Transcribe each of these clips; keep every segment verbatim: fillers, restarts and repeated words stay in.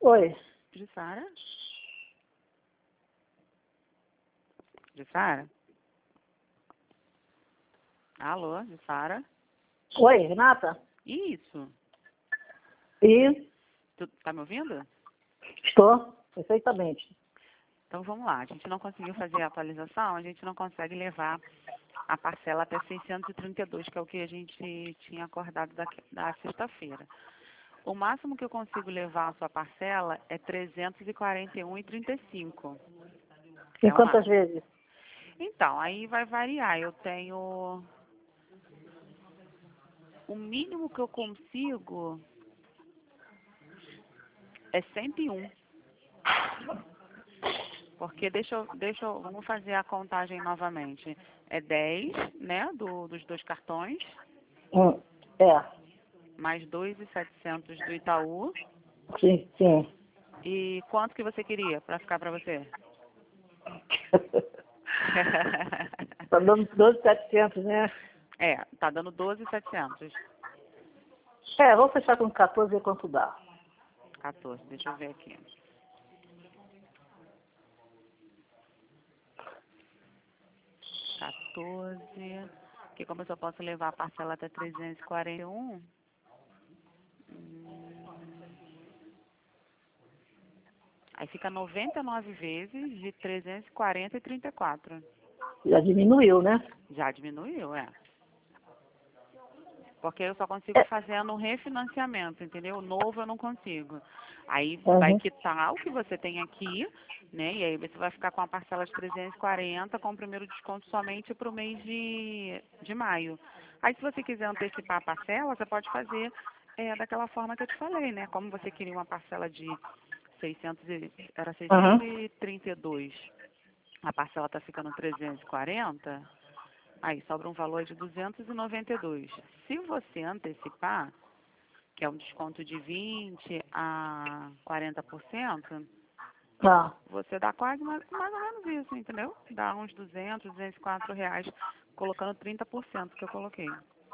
Oi. Jussara? Jussara? Alô, Jussara? Oi, Renata? Isso. E Tu tá me ouvindo? estou perfeitamente. Então vamos lá. A gente não conseguiu fazer a atualização, a gente não consegue levar a parcela até seiscentos e trinta e dois, que é o que a gente tinha acordado da, da sexta-feira. O máximo que eu consigo levar a sua parcela é trezentos e quarenta e um vírgula trinta e cinco. E É o quantas máximo. vezes? Então, aí vai variar. Eu tenho... O mínimo que eu consigo é cento e um. Porque deixa eu, deixa eu, vamos fazer a contagem novamente. É dez, né, do, dos dois cartões, Hum, é, mais dois mil e setecentos do Itaú. sim, sim. E quanto que você queria para ficar para você? Está dando doze mil e setecentos, né? É, tá dando doze mil e setecentos. É, vou fechar com quatorze e ver quanto dá. quatorze, deixa eu ver aqui. quatorze. Que como eu só posso levar a parcela até trezentos e quarenta e um. Hum, aí fica noventa e nove vezes de trezentos e quarenta e trinta e quatro. Já diminuiu, né? Já diminuiu, é. Porque eu só consigo É, fazendo um refinanciamento, entendeu? O novo eu não consigo. Aí vai uhum. quitar o que você tem aqui, né? E aí você vai ficar com a parcela de trezentos e quarenta com o primeiro desconto somente para o mês de, de maio. Aí se você quiser antecipar a parcela, você pode fazer é, daquela forma que eu te falei, né? Como você queria uma parcela de seiscentos e, era seiscentos Uhum. e trinta e dois, a parcela está ficando trezentos e quarenta. Aí sobra um valor de duzentos e noventa e dois. Se você antecipar, que é um desconto de vinte a quarenta por cento, Ah, você dá quase mais, mais ou menos isso, entendeu? Dá uns duzentos, duzentos e quatro reais, colocando trinta por cento que eu coloquei.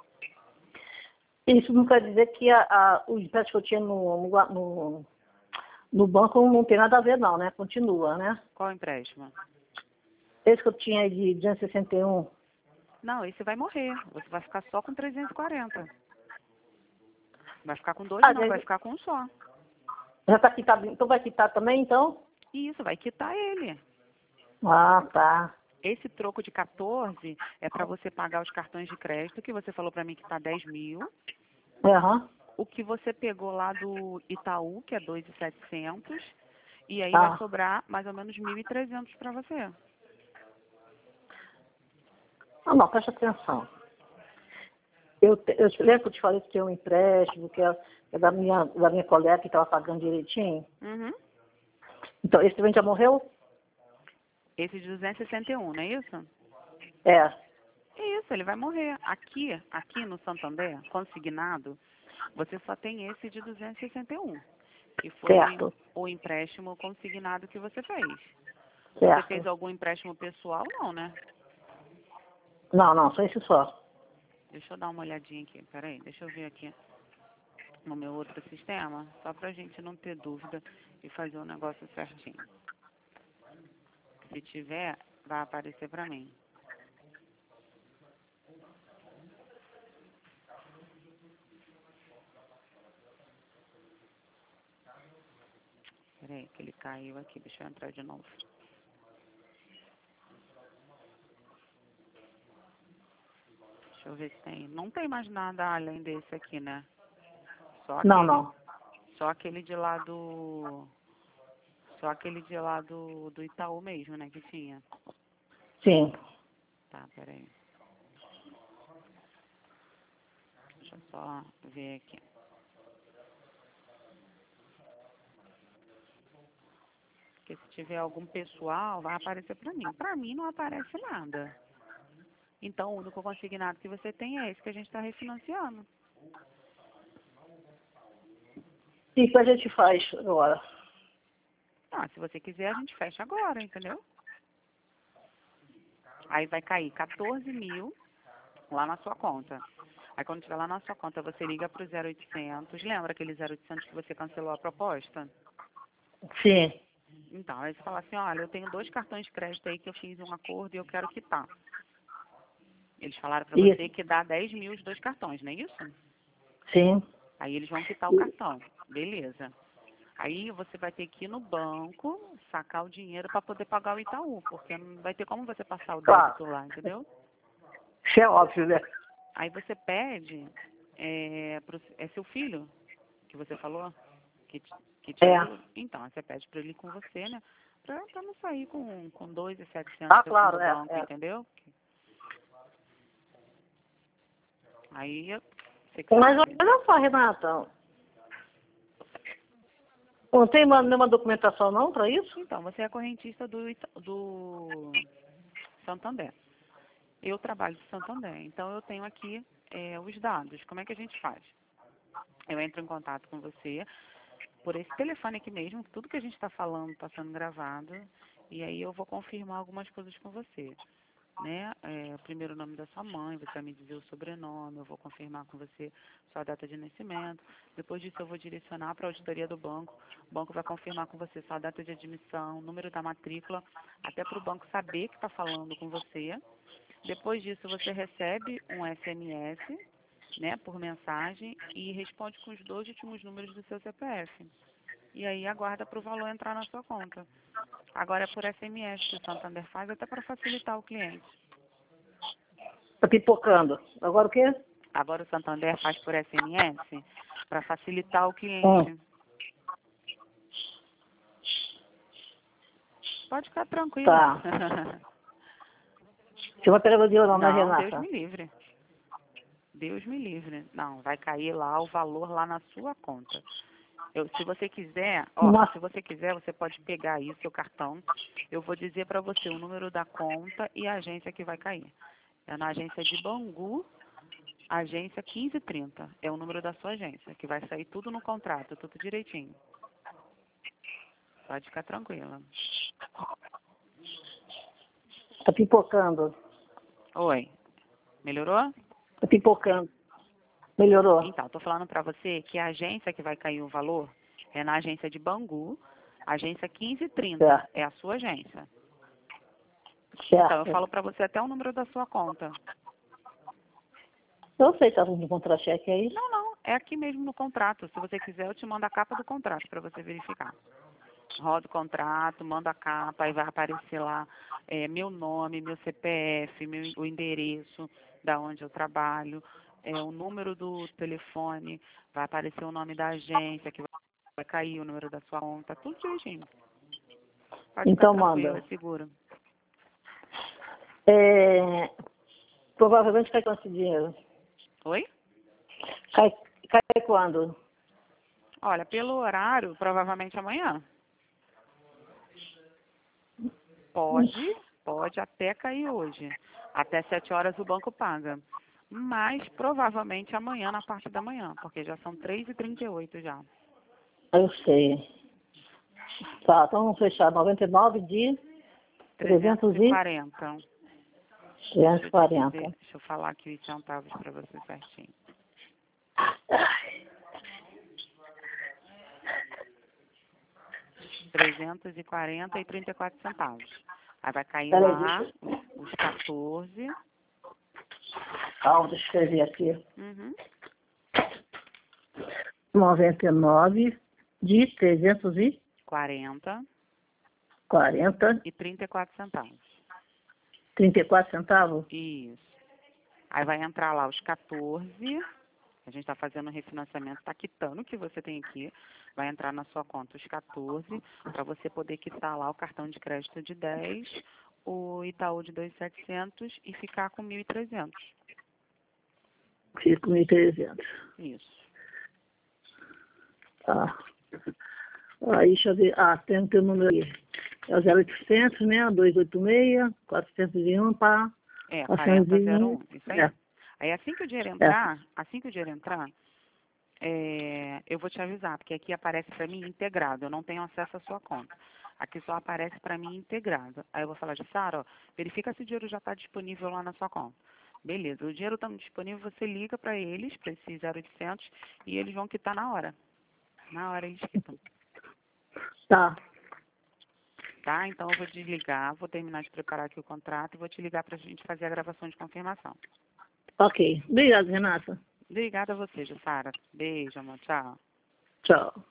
isso não quer dizer que a, a, o empréstimo que eu tinha no, no, no, no banco não tem nada a ver, não, né? Continua, né? Qual o empréstimo? Esse que eu tinha aí de duzentos e sessenta e um. Não, esse vai morrer. Você vai ficar só com trezentos e quarenta. Vai ficar com dois Ah, não, já, vai ficar com um só. já está quitado. Então vai quitar também, então? E isso, vai quitar ele. Ah, tá. Esse troco de quatorze é para você pagar os cartões de crédito, que você falou para mim que está dez mil. Aham. O que você pegou lá do Itaú, que é dois mil e setecentos. E aí vai Ah. sobrar mais ou menos mil e trezentos para você. Ah, não, presta atenção. Eu, te- eu te- lembro que eu te falei que tinha um empréstimo, que é, é da, minha, da minha colega que estava pagando direitinho. Uhum. Então, esse também já morreu? Esse de duzentos e sessenta e um, não é isso? É. É isso, ele vai morrer. Aqui, aqui no Santander, consignado, você só tem esse de duzentos e sessenta e um, que foi o, em- Certo. o empréstimo consignado que você fez. Você fez Certo. algum empréstimo pessoal? Não, né? Não, não, só esse só. Deixa eu dar uma olhadinha aqui, peraí, deixa eu ver aqui no meu outro sistema, só pra gente não ter dúvida e fazer o negócio certinho. Se tiver, vai aparecer pra mim. Peraí, que ele caiu aqui, deixa eu entrar de novo. Deixa eu ver se tem. Não tem mais nada além desse aqui, né? Só Não, aquele, não. só aquele de lá do, só aquele de lá do, do Itaú mesmo, né, que tinha. Sim. Tá, peraí. Deixa eu só ver aqui. Porque se tiver algum pessoal, vai aparecer pra mim. Pra mim não aparece nada. Então, o único consignado que você tem é esse que a gente está refinanciando. E o que a gente faz agora? Ah, se você quiser, a gente fecha agora, entendeu? Aí vai cair quatorze mil lá na sua conta. Aí quando estiver lá na sua conta, você liga para o zero oitocentos. Lembra aquele zero oitocentos que você cancelou a proposta? Sim. Então, aí você fala assim, olha, eu tenho dois cartões de crédito aí que eu fiz um acordo e eu quero quitar. Eles falaram para você Isso. que dá dez mil os dois cartões, não é isso? Sim. Aí eles vão quitar o cartão. Beleza. Aí você vai ter que ir no banco, sacar o dinheiro para poder pagar o Itaú, porque não vai ter como você passar o Claro. débito lá, entendeu? Isso é óbvio, né? Aí você pede, é, pro, é seu filho que você falou? Que, te- que te É. ajuda? Então, aí você pede para ele ir com você, né? Pra, pra não sair com, com dois mil e setecentos Ah, assim claro, do é. banco, é. entendeu? Aí você que Mas sabe. olha só, Renata. Não tem uma- nenhuma documentação não para isso? Então, você é correntista do, Ita- do Santander. Eu trabalho de Santander, então eu tenho aqui é, os dados. Como é que a gente faz? Eu entro em contato com você por esse telefone aqui mesmo, tudo que a gente está falando está sendo gravado, e aí eu vou confirmar algumas coisas com você. Né? É, o primeiro nome da sua mãe, você vai me dizer o sobrenome, eu vou confirmar com você sua data de nascimento. Depois disso eu vou direcionar para a auditoria do banco. O banco vai confirmar com você sua data de admissão, número da matrícula, até para o banco saber que está falando com você. Depois disso você recebe um S M S, né, por mensagem e responde com os dois últimos números do seu C P F. E aí aguarda para o valor entrar na sua conta. Agora é por S M S que o Santander faz, até para facilitar o cliente. Tá pipocando. Agora o quê? Agora o Santander faz por S M S para facilitar o Hum. cliente. Pode ficar tranquila. Tá. Você vai pegar o dinheiro não, né, Não, Deus Renata? me livre. Deus me livre. Não, vai cair lá o valor lá na sua conta. Eu, se você quiser, ó, Nossa. se você quiser, você pode pegar aí o seu cartão. Eu vou dizer para você o número da conta e a agência que vai cair. É na agência de Bangu, agência quinze trinta. É o número da sua agência, que vai sair tudo no contrato, tudo direitinho. Pode ficar tranquila. Tá pipocando. Oi, melhorou? Tá pipocando. Melhorou. Então, estou falando para você que a agência que vai cair o valor é na agência de Bangu, agência quinze trinta, Certo. é a sua agência. Certo. Então, eu falo para você até o número da sua conta. Eu sei que tá no contra-cheque aí. Não, não, é aqui mesmo no contrato. Se você quiser, eu te mando a capa do contrato para você verificar. Roda o contrato, manda a capa, aí vai aparecer lá é, meu nome, meu C P F, meu, o endereço da onde eu trabalho, é, o número do telefone, vai aparecer o nome da agência, que vai, vai cair o número da sua conta, tudo direitinho. Pode ficar Então tranquilo, é manda. seguro. É, provavelmente cai com esse dinheiro. Oi? Cai, cai quando? Olha, pelo horário, provavelmente amanhã. Pode, pode até cair hoje. Até sete horas o banco paga. Mas provavelmente amanhã, na parte da manhã, porque já são três e trinta e oito já. Eu sei. Tá, então vamos fechar. noventa e nove de trezentos trezentos e e quarenta. Deixa trezentos e eu te dizer, quarenta. deixa eu falar aqui os centavos para você certinho. trezentos e quarenta e trinta e quatro centavos. Aí vai cair Peraí, lá deixa eu... os, os quatorze. Calma, deixa eu escrever aqui. Uhum. noventa e nove de trezentos e quarenta quarenta, e trinta e quatro centavos. trinta e quatro centavos. Isso. Aí vai entrar lá os quatorze. A gente está fazendo o refinanciamento, está quitando o que você tem aqui. Vai entrar na sua conta os quatorze, para você poder quitar lá o cartão de crédito de dez, o Itaú de dois mil e setecentos e ficar com mil e trezentos. Fico mil e trezentos. Isso. Tá. Aí, deixa eu ver. Ah, tem o teu número aí. É o zero oitocentos, né? dois oito seis, quatrocentos e um, pá. É, quatrocentos e um. quarenta zero um. Isso aí. É. Aí assim que o dinheiro É. entrar, assim que o dinheiro entrar, é, eu vou te avisar, porque aqui aparece para mim integrado, eu não tenho acesso à sua conta. Aqui só aparece para mim integrado. Aí eu vou falar de Sara, ó, verifica se o dinheiro já está disponível lá na sua conta. Beleza, o dinheiro está disponível, você liga para eles, para esses zero oitocentos, e eles vão quitar na hora. Na hora eles quitam. Tá. Tá? Então eu vou desligar, vou terminar de preparar aqui o contrato e vou te ligar para a gente fazer a gravação de confirmação. Ok. Obrigada, Renata. Obrigada a você, Jussara. Beijo, amor. Tchau. Tchau.